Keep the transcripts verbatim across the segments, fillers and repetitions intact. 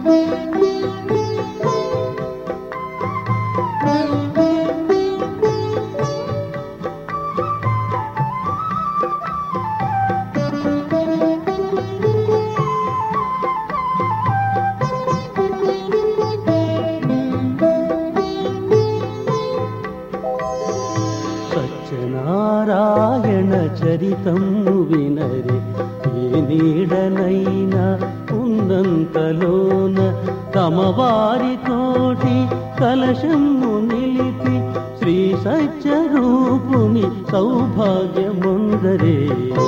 సత్యనారాయణ చరితము వినరే ఏ నీడనైనా ఉన్నంతలోన తమ వారితోటి కలశము నిలిపి శ్రీ సత్యరూపుని సౌభాగ్యముందరే.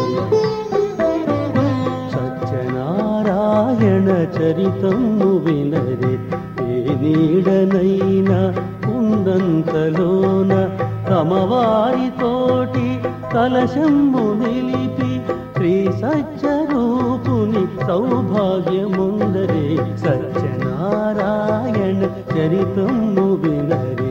సత్యనారాయణ చరితము వినరే ఏ నీడనైనా ఉన్నంతలోన తమ వారితోటి కలశము నిలిపి శ్రీ సత్యరూపుని సౌభాగ్యముందరే. సత్యనారాయణ చరితము వినరే.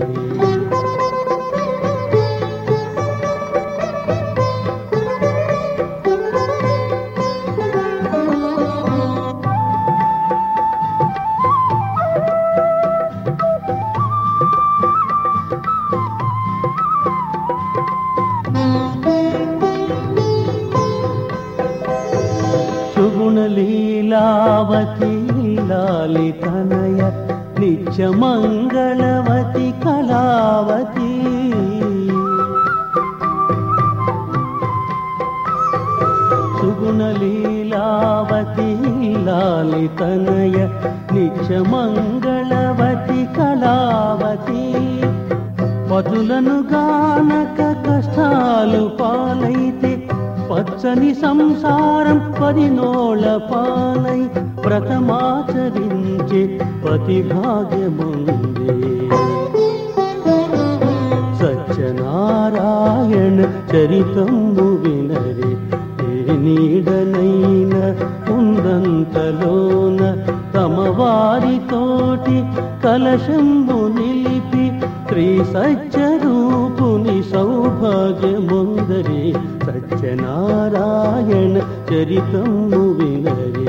సుగుణలీలావతి లాలితనయ నిత్యమంగళవతి కళావతి. సుగుణలీలావతి లాలితనయ నిత్యమంగళవతి కళావతి. పదులను గానక కష్టాలు పాలైతే పచ్చని సంసారం పరినోళ పాలై వ్రతమాచరించే పతి భాగ్యముందే. సత్యనారాయణ చరితము వినరే ఏ నీడనైన ఉన్నంతలోన తమ వారితోటి కలశము నిలిపి శ్రీ సత్యరూపుని సౌభాగ్యముందరే. సత్యనారాయణ చరితము వినరే.